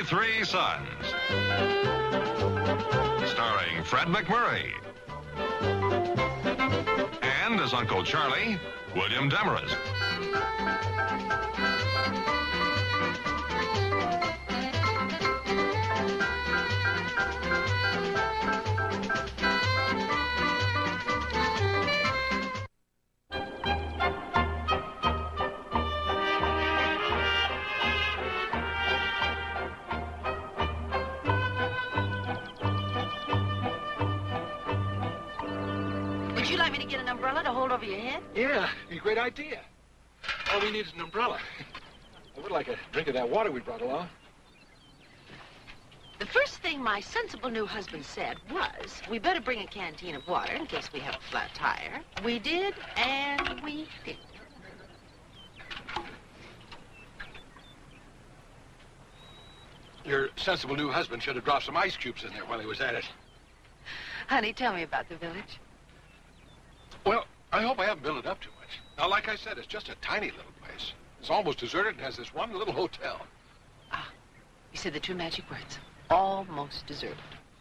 Three Sons. Starring Fred McMurray. And as Uncle Charlie, William Demarest. Would you like me to get an umbrella to hold over your head? Yeah, a great idea. All we need is an umbrella. I would like a drink of that water we brought along. The first thing my sensible new husband said was, we better bring a canteen of water in case we have a flat tire. We did, and we did. Your sensible new husband should have dropped some ice cubes in there while he was at it. Honey, tell me about the village. Well, I hope I haven't built it up too much. Now, like I said, it's just a tiny little place. It's almost deserted and has this one little hotel. Ah, you said the two magic words. Almost deserted.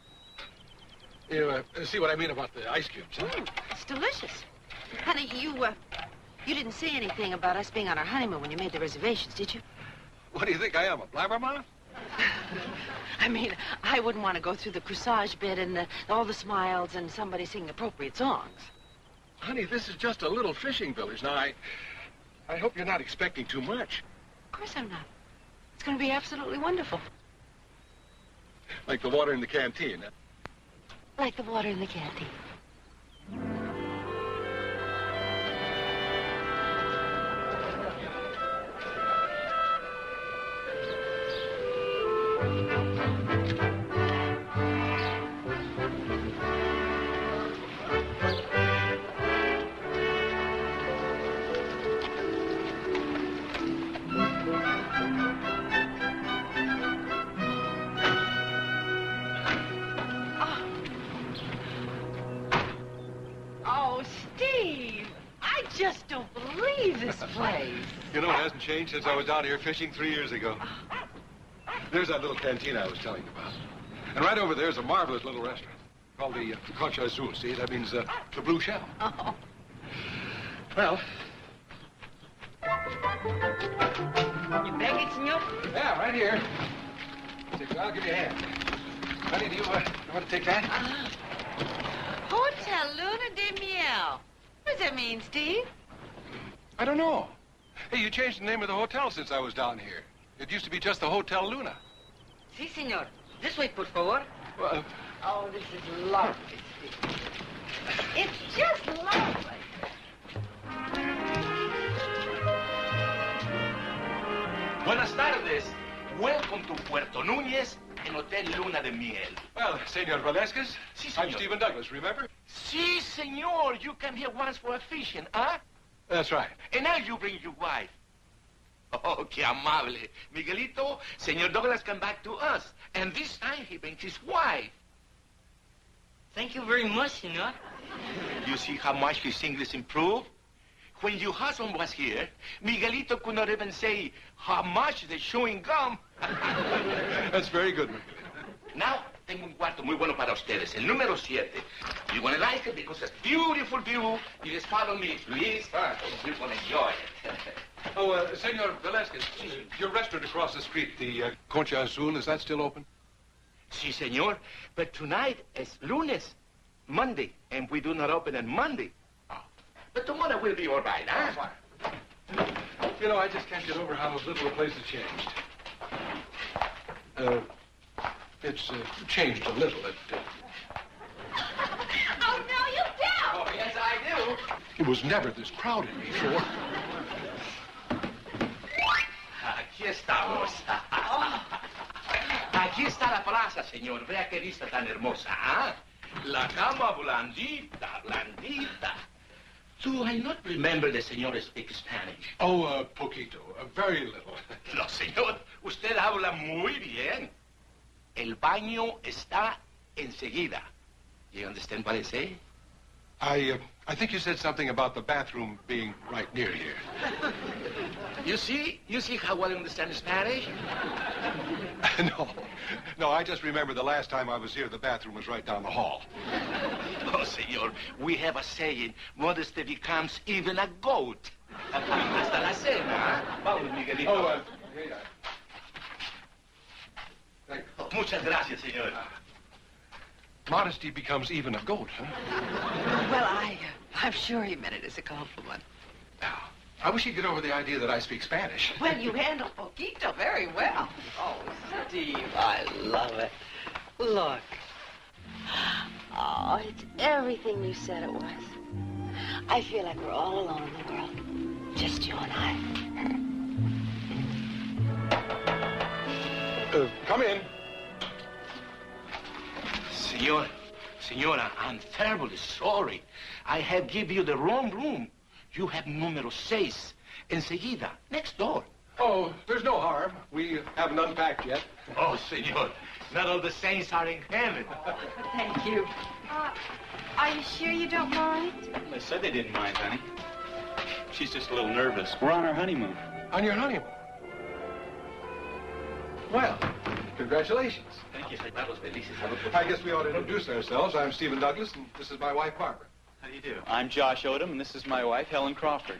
You see what I mean about the ice cubes, huh? It's delicious. Honey, you didn't say anything about us being on our honeymoon when you made the reservations, did you? What do you think I am, a blabbermouth? I mean, I wouldn't want to go through the corsage bit and all the smiles and somebody singing appropriate songs. Honey, this is just a little fishing village. Now, I hope you're not expecting too much. Of course I'm not. It's going to be absolutely wonderful. Like the water in the canteen, huh? Like the water in the canteen. Oh, Steve, I just don't believe this place. You know, it hasn't changed since I was down here fishing 3 years ago. There's that little canteen I was telling you about. And right over there is a marvelous little restaurant called the Concha Azul. See, that means the blue shell. Oh. Well, You beg it, senor? yeah, right here. I'll give you a hand. Honey, do you want to take that? Hotel Luna de Miel. What does that mean, Steve? I don't know. Hey, you changed the name of the hotel since I was down here. It used to be just the Hotel Luna. Si, senor. This way, por favor. Well, Oh, this is lovely, Steve. It's just lovely. Buenas tardes. Welcome to Puerto Núñez en Hotel Luna de Miel. well, Senor Velasquez. Si, I'm senor. Stephen Douglas, remember? Si, senor. You came here once for a fishing, huh? That's right. And now you bring your wife. Oh, qué amable. Miguelito, Senor Douglas come back to us. And this time he brings his wife. Thank you very much, senor. You see how much his English improved? When your husband was here, Miguelito could not even say how much the chewing gum. That's very good, Miguelito. Now, tengo un cuarto muy bueno para ustedes, el número 7. You're gonna like it because it's beautiful view. You just follow me, please. You're gonna enjoy it. Oh, Senor Velasquez, your restaurant across the street, the Concha Azul, is that still open? Si, senor. But tonight is lunes, Monday, and we do not open on Monday. But tomorrow will be all right, huh? You know, I just can't get over how little the place has changed. It's changed a little. Oh, no, you don't. Oh, yes, I do. It was never this crowded before. Aquí estamos. Aquí está la plaza, señor. Vea qué vista tan hermosa, ¿ah? La cama blandita, blandita. Do I not remember the señor speak Spanish? Oh, poquito. Very little. No, señor. Usted habla muy bien. El baño está enseguida. You understand what I say? I think you said something about the bathroom being right near here. You see how well I understand Spanish? No, I just remember the last time I was here, the bathroom was right down the hall. Oh, senor, we have a saying, modesty becomes even a goat. Hasta la cena. Vamos, Miguelito. Oh, here you are. Thank you. Oh, muchas gracias, senor. Modesty becomes even a goat, huh? Well, I'm sure he meant it as a compliment. Now, I wish he'd get over the idea that I speak Spanish. Well, you handle poquito very well. Oh, Steve, I love it. Look. Oh, it's everything you said it was. I feel like we're all alone in the world. Just you and I. Come in. Senora, I'm terribly sorry. I have given you the wrong room. You have número 6. Enseguida, next door. Oh, there's no harm. We haven't unpacked yet. Oh, senor, not all the saints are in heaven. Thank you. Are you sure you don't mind? They said they didn't mind, honey. She's just a little nervous. We're on our honeymoon. On your honeymoon? Well, congratulations. Thank you, I guess we ought to introduce ourselves. I'm Stephen Douglas, and this is my wife, Barbara. How do you do? I'm Josh Odom, and this is my wife, Helen Crawford.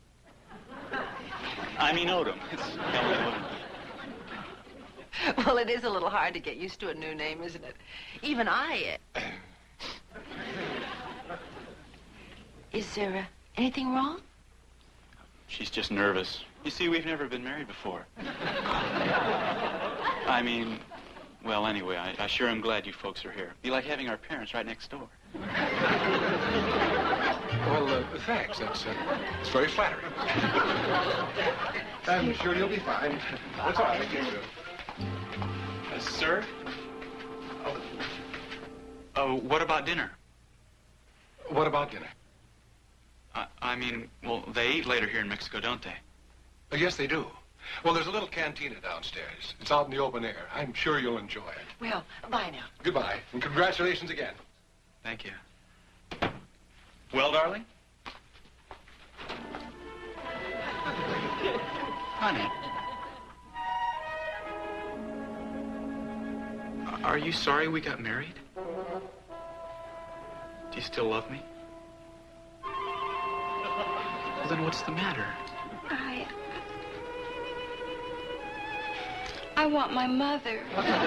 I mean Odom. It's Helen Odom. Well, it is a little hard to get used to a new name, isn't it? Even I... Is there anything wrong? She's just nervous. You see, we've never been married before. I mean, well, anyway, I sure am glad you folks are here. Be like having our parents right next door. Well, thanks. It's very flattering. I'm sure you'll be fine. That's all right. Sir? Oh, what about dinner? What about dinner? I mean, well, they eat later here in Mexico, don't they? Yes, they do. Well, there's a little cantina downstairs. It's out in the open air. I'm sure you'll enjoy it. Well, bye now. Goodbye, and congratulations again. Thank you. Well, darling? Honey. Are you sorry we got married? Do you still love me? Well, then what's the matter? I want my mother.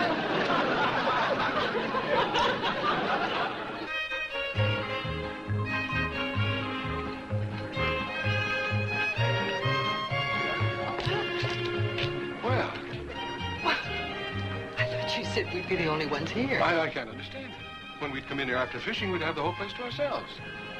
Well, I thought you said we'd be the only ones here. I can't understand it. When we'd come in here after fishing, we'd have the whole place to ourselves.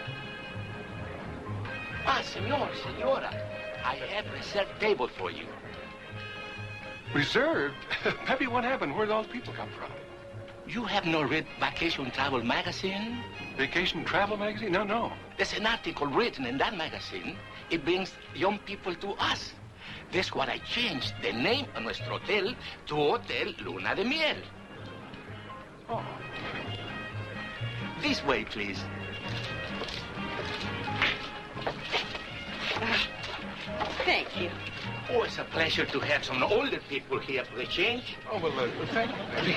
Ah, senora, I have reserved table for you. Reserved? Peppy, what happened? Where'd all the people come from? You have not read Vacation Travel Magazine? Vacation Travel Magazine? No. There's an article written in that magazine. It brings young people to us. That's what I changed the name of nuestro hotel to Hotel Luna de Miel. Oh. This way, please. Thank you. Oh, it's a pleasure to have some older people here for the change. Oh, well, thank you, Peppy.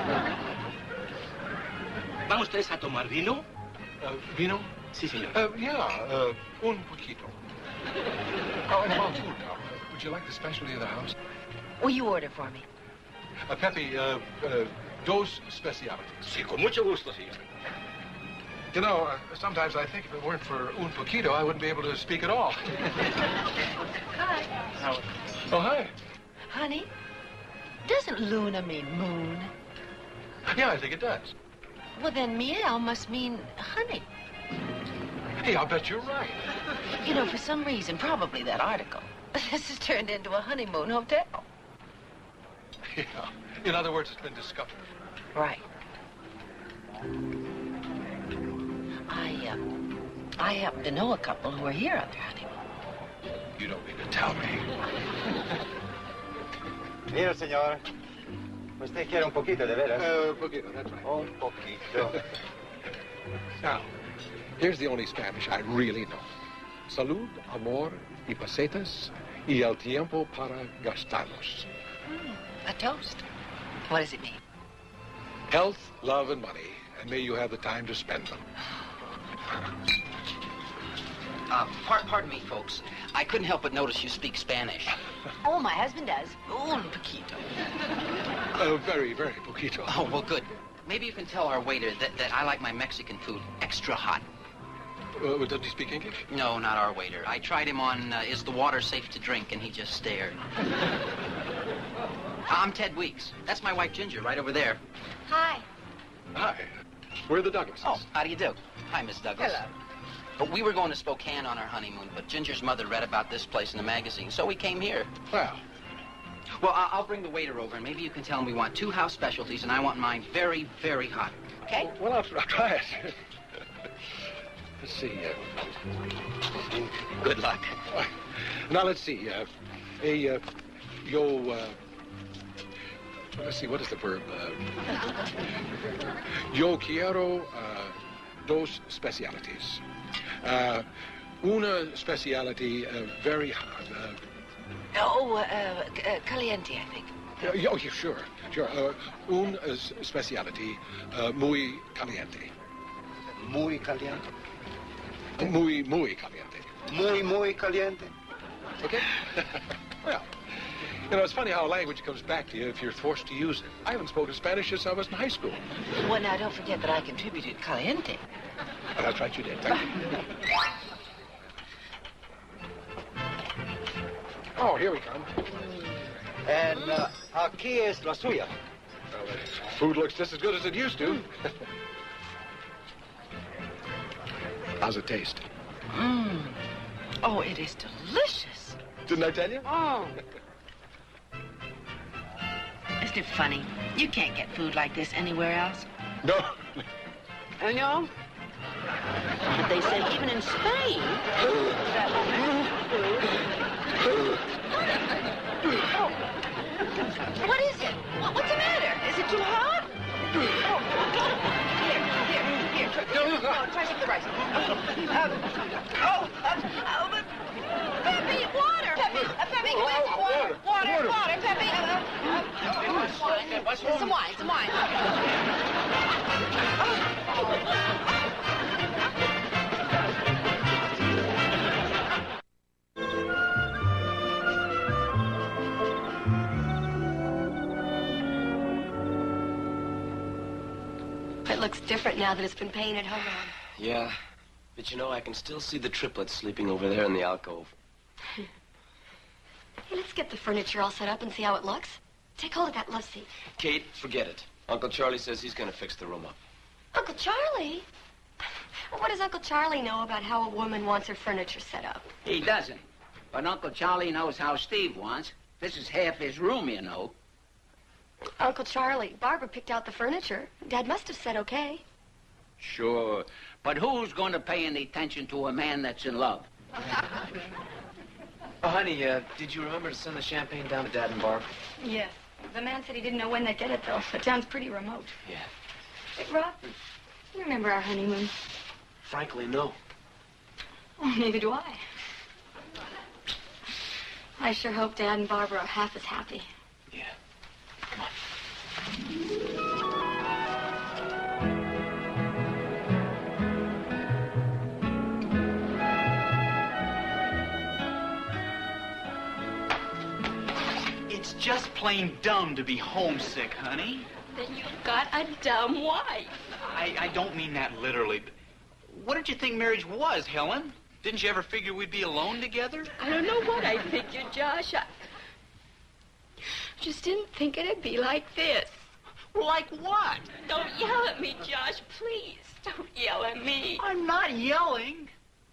¿Van ustedes a tomar vino? Vino? Sí, señor. Un poquito. Oh, and about food now. Would you like the specialty of the house? Will you order for me? Peppy, dos specialities. Sí, con mucho gusto, señor. You know, sometimes I think if it weren't for un poquito, I wouldn't be able to speak at all. Hi. Oh, hi. Honey, doesn't Luna mean moon? Yeah, I think it does. Well, then miel must mean honey. Hey, I'll bet you're right. You know, for some reason, probably that article, this has turned into a honeymoon hotel. Yeah. In other words, it's been discovered. Right. I happen to know a couple who are here on their honeymoon. You don't mean to tell me. Mira, señor. Usted quiere un poquito, de veras. Poquito, that's right. Un poquito. Now, here's the only Spanish I really know. Salud, amor, y pesetas, Y el tiempo para gastarlos. A toast. What does it mean? Health, love, and money. And may you have the time to spend them. Pardon me, folks. I couldn't help but notice you speak Spanish. Oh, my husband does. Un poquito. Very, very poquito. Oh, well, good. Maybe you can tell our waiter that I like my Mexican food extra hot. Does he speak English? No, not our waiter. I tried him on, is the water safe to drink, and he just stared. I'm Ted Weeks. That's my wife, Ginger, right over there. Hi. Hi. We're the Douglases. Oh, how do you do? Hi, Miss Douglas. Hello. But we were going to Spokane on our honeymoon, but Ginger's mother read about this place in the magazine, so we came here. Well. Well, I'll bring the waiter over, and maybe you can tell him we want 2 house specialties, and I want mine very, very hot. Okay? Well, I'll try it. Let's see. Good luck. Now, let's see. Let's see, what is the verb? Yo quiero dos specialties. Una speciality very hot. Caliente, I think. Yeah, sure. Un speciality muy caliente. Muy caliente. Muy caliente. Muy caliente. Okay? Well, it's funny how a language comes back to you if you're forced to use it. I haven't spoken Spanish since I was in high school. Well, now, don't forget that I contributed caliente. Oh, that's right, you did. Thank you. Oh, here we come. And aquí es la suya. Well, food looks just as good as it used to. How's it taste? Oh, it is delicious. Didn't I tell you? Oh. Isn't it funny? You can't get food like this anywhere else. No. I know. But they say even in Spain. What is it? What's the matter? Is it too hot? Here. Try some of the rice. Pepe, water! Pepe, come in, some water. Water, Pepe. Some wine. It looks different now that it's been painted. Hold on. Yeah, but I can still see the triplets sleeping over there in the alcove. Hey, let's get the furniture all set up and see how it looks. Take hold of that love seat. Kate, forget it. Uncle Charlie says he's going to fix the room up. Uncle Charlie? Well, what does Uncle Charlie know about how a woman wants her furniture set up? He doesn't. But Uncle Charlie knows how Steve wants. This is half his room, you know. Uncle Charlie, Barbara picked out the furniture. Dad must have said okay. Sure. But who's going to pay any attention to a man that's in love? Oh, honey, did you remember to send the champagne down to Dad and Barb? Yes. The man said he didn't know when they'd get it, though. It sounds pretty remote. Yeah. Hey, Rob, you remember our honeymoon? Frankly, no. Oh, neither do I. I sure hope Dad and Barbara are half as happy. Yeah. Come on. It's just plain dumb to be homesick, honey. Then you've got a dumb wife. I don't mean that literally. What did you think marriage was, Helen? Didn't you ever figure we'd be alone together? I don't know what I figured, Josh. I just didn't think it'd be like this. Like what? Don't yell at me, Josh, please. Don't yell at me. I'm not yelling.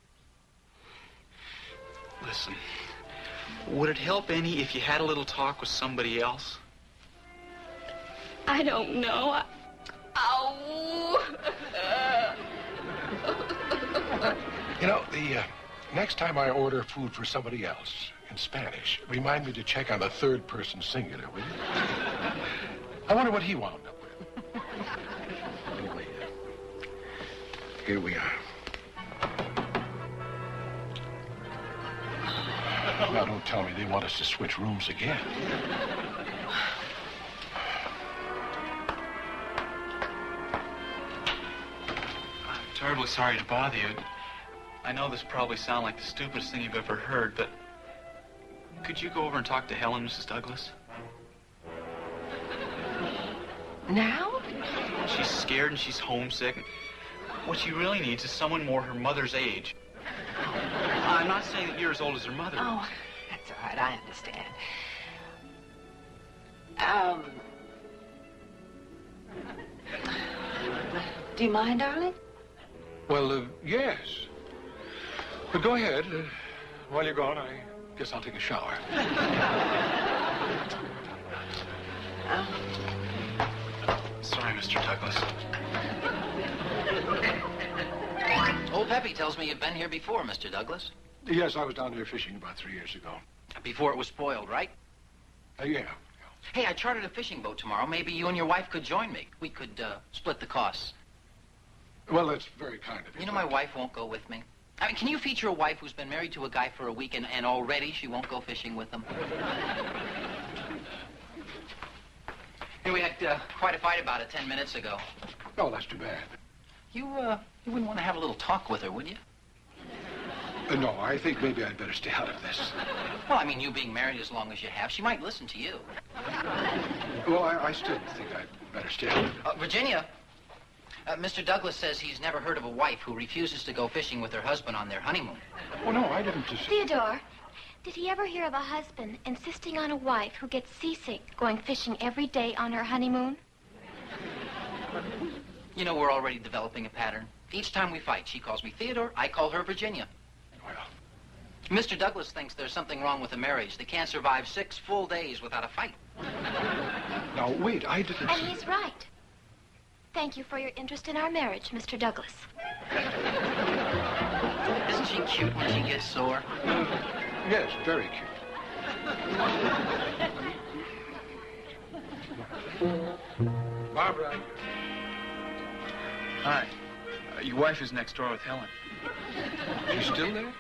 Listen, would it help any if you had a little talk with somebody else? I don't know. Ow! The next time I order food for somebody else in Spanish, remind me to check on the third person singular, will you? I wonder what he wound up with. Anyway, here we are. Now, don't tell me they want us to switch rooms again. I'm terribly sorry to bother you. I know this probably sounds like the stupidest thing you've ever heard, but could you go over and talk to Helen, Mrs. Douglas? Now? She's scared and she's homesick. What she really needs is someone more her mother's age. I'm not saying that you're as old as her mother. Oh, that's all right. I understand. Do you mind, darling? Well, yes. But go ahead. While you're gone, I guess I'll take a shower. Sorry, Mr. Douglas. Old Peppy tells me you've been here before, Mr. Douglas. Yes, I was down there fishing about 3 years ago. Before it was spoiled, right? Yeah. Hey, I chartered a fishing boat tomorrow. Maybe you and your wife could join me. We could split the costs. Well, that's very kind of you. You know my wife won't go with me. I mean, can you feature a wife who's been married to a guy for a week and already she won't go fishing with him? Hey, we had quite a fight about it 10 minutes ago. Oh, that's too bad. You wouldn't want to have a little talk with her, would you? No, I think maybe I'd better stay out of this. Well, I mean, you being married as long as you have, she might listen to you. Well, I still think I'd better stay out of it. Virginia, Mr. Douglas says he's never heard of a wife who refuses to go fishing with her husband on their honeymoon. Oh, no, I didn't just... Theodore, did he ever hear of a husband insisting on a wife who gets seasick going fishing every day on her honeymoon? You know, we're already developing a pattern. Each time we fight, she calls me Theodore, I call her Virginia. Well... Mr. Douglas thinks there's something wrong with a marriage. They can't survive 6 full days without a fight. Now, wait, I didn't... And he's right. Thank you for your interest in our marriage, Mr. Douglas. Isn't she cute when she gets sore? Yes, very cute. Barbara. Hi. Your wife is next door with Helen. She's still there?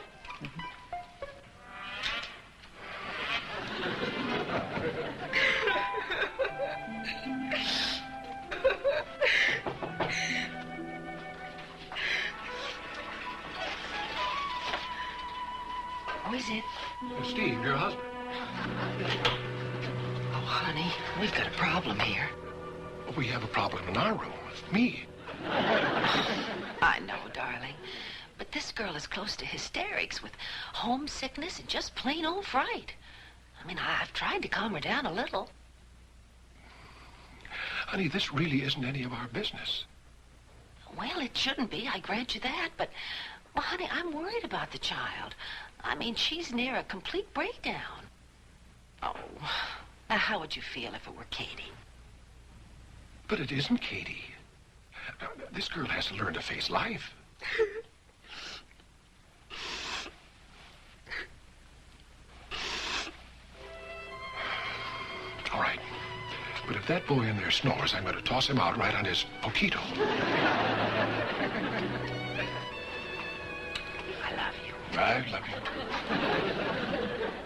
Who is it? Steve, your husband. Oh, honey, we've got a problem here. We have a problem in our room. Me. I know, darling. But this girl is close to hysterics with homesickness and just plain old fright. I mean, I've tried to calm her down a little. Honey, this really isn't any of our business. Well, it shouldn't be, I grant you that. But, well, honey, I'm worried about the child. I mean, she's near a complete breakdown. Oh, now how would you feel if it were Katie? But it isn't Katie. This girl has to learn to face life. All right. But if that boy in there snores, I'm going to toss him out right on his poquito. I love you. I love you.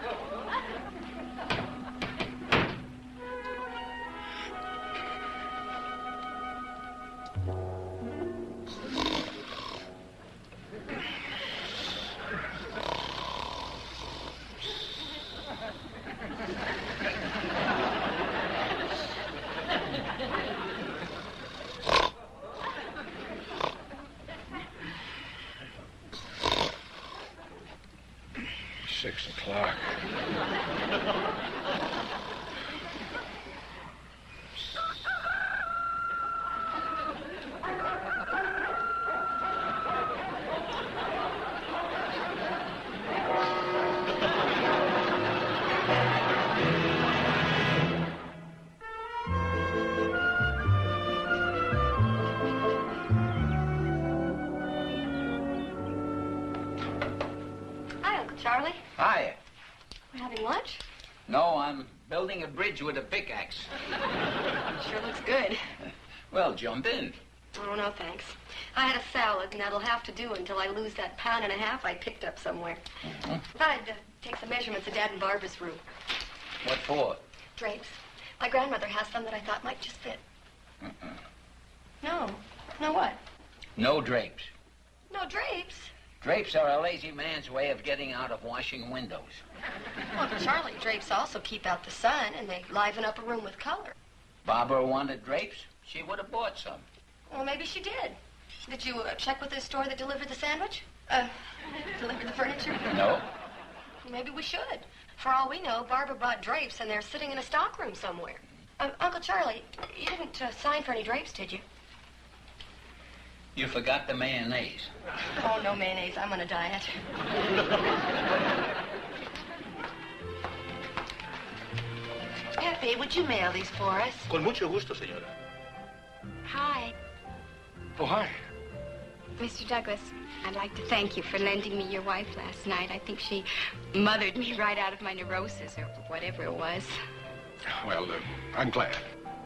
Charlie? Hi. We're having lunch? No, I'm building a bridge with a pickaxe. Sure looks good. Well, jump in. Oh, no, thanks. I had a salad, and that'll have to do until I lose that pound and a half I picked up somewhere. I'd take some measurements of Dad and Barbara's room. What for? Drapes. My grandmother has some that I thought might just fit. No. No what? No drapes. No drapes? Drapes are a lazy man's way of getting out of washing windows. Uncle Charlie, drapes also keep out the sun, and they liven up a room with color. Barbara wanted drapes. She would have bought some. Well, maybe she did. Did you check with the store that delivered the sandwich? Delivered the furniture? No. Maybe we should. For all we know, Barbara bought drapes, and they're sitting in a stockroom somewhere. Uncle Charlie, you didn't sign for any drapes, did you? You forgot the mayonnaise. Oh, no mayonnaise. I'm on a diet. Pepe, would you mail these for us? Con mucho gusto, señora. Hi. Oh, hi. Mr. Douglas, I'd like to thank you for lending me your wife last night. I think she mothered me right out of my neurosis or whatever it was. Well, I'm glad.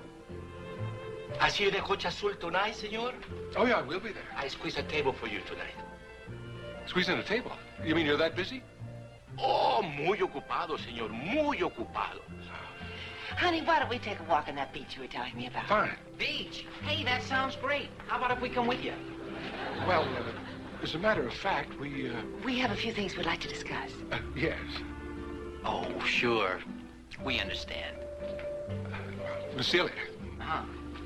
I see you in the Coche Azul tonight, senor. Oh, yeah, we'll be there. I squeeze a table for you tonight. Squeezing a table? You mean you're that busy? Oh, muy ocupado, señor, muy ocupado. Honey, why don't we take a walk on that beach you were telling me about? Fine. Beach? Hey, that sounds great. How about if we come with you? Well, as a matter of fact, we have a few things we'd like to discuss. Yes. Oh, sure. We understand. Celia. Huh.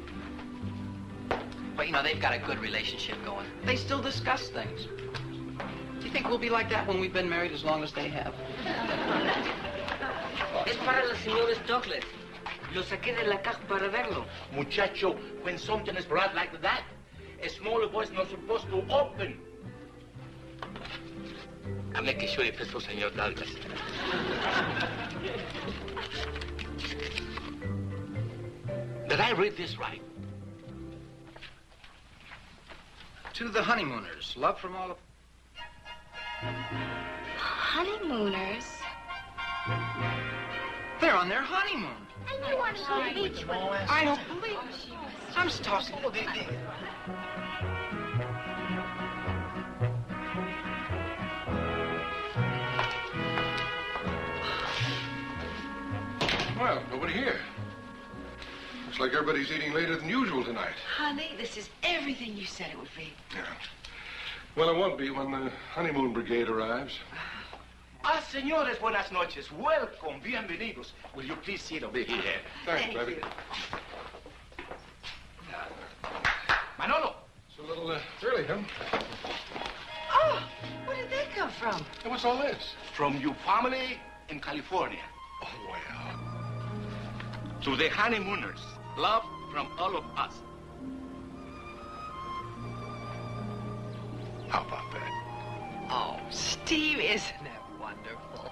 But, you know, they've got a good relationship going. They still discuss things. Do you think we'll be like that when we've been married as long as they have? Es para los señores Douglas. Lo saqué de la caja para verlo. Muchacho, when something is brought like that, a smaller voice not supposed to open. I'm making sure if it's for Señor Douglas. Did I read this right? To the honeymooners, love from all of... Honeymooners? They're on their honeymoon. And you want to go to the beach with them. I don't believe it. I'm just talking. Well, nobody here. Looks like everybody's eating later than usual tonight. Honey, this is everything you said it would be. Yeah. Well, it won't be when the honeymoon brigade arrives. Ah, señores, buenas noches. Welcome, bienvenidos. Will you please sit over here? Thanks, baby. Manolo. It's a little early, huh? Oh, where did they come from? Hey, what's all this? From your family in California. Oh, well. To the honeymooners, love from all of us. How about that? Oh, Steve, isn't that wonderful?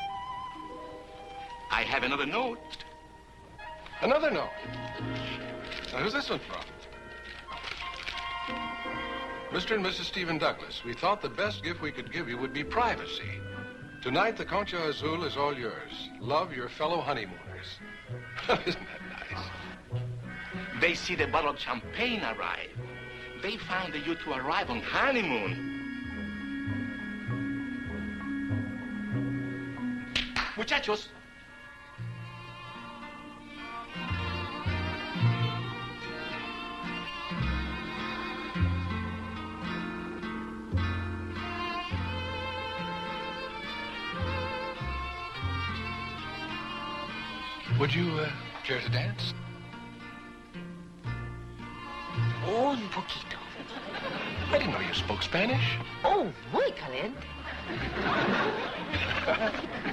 I have another note. Another note? Now, who's this one from? Mr. and Mrs. Stephen Douglas, we thought the best gift we could give you would be privacy. Tonight, the Concha Azul is all yours. Love, your fellow honeymooners. Isn't that nice? They see the bottle of champagne arrive. They found that you two arrive on honeymoon. Muchachos. Would you care to dance? Un poquito. I didn't know you spoke Spanish. Oh, muy caliente.